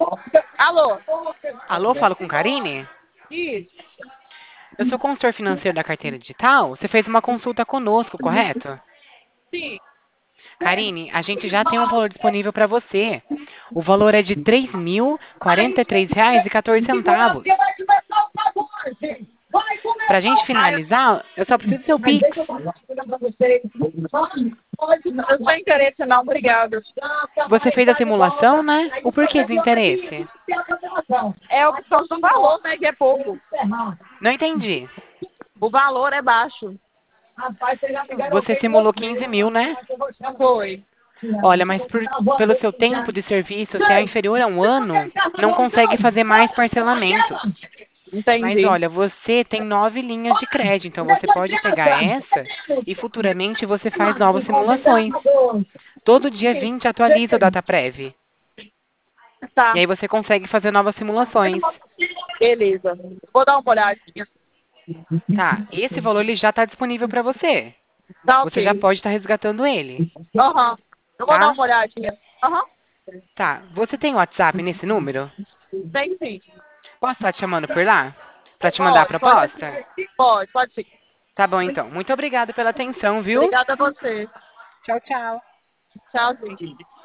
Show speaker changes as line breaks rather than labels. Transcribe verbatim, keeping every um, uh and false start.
Alô?
Alô, falo com Karine?
Isso.
Eu sou consultor financeiro da carteira digital. Você fez uma consulta conosco, correto?
Sim.
Karine, a gente já tem um valor disponível para você. O valor é de três mil quarenta e três reais e quatorze centavos. Para a gente
Ah, eu,
finalizar, eu só preciso do seu Pix.
eu não tenho interesse não, obrigado.
Você fez a simulação, né? O porquê do interesse?
É o que só do valor, né? Que é pouco.
Não entendi.
O valor é baixo.
Você simulou quinze mil, né?
Foi.
Olha, mas por- pelo seu tempo de serviço, se é inferior a um ano, não consegue fazer mais parcelamentos. Mas
Entendi.
olha, você tem nove linhas de crédito, então você pode pegar essa e futuramente você faz novas simulações. Todo dia vinte atualiza o DataPrev. E
Tá,
aí você consegue fazer novas simulações.
beleza. Vou dar uma olhadinha.
Tá, esse valor ele já está disponível para você.
Tá
Você já
ok.
pode estar resgatando ele,
Aham. Eu vou dar
tá?
uma olhadinha. Aham.
Tá, você tem WhatsApp nesse número?
Tem sim.
Posso estar te chamando por lá? Para te mandar a
Pode, pode
proposta?
sim. Pode, pode sim.
Tá bom, então. Muito obrigado pela atenção, viu?
Obrigada a você.
Tchau, tchau.
Tchauzinho.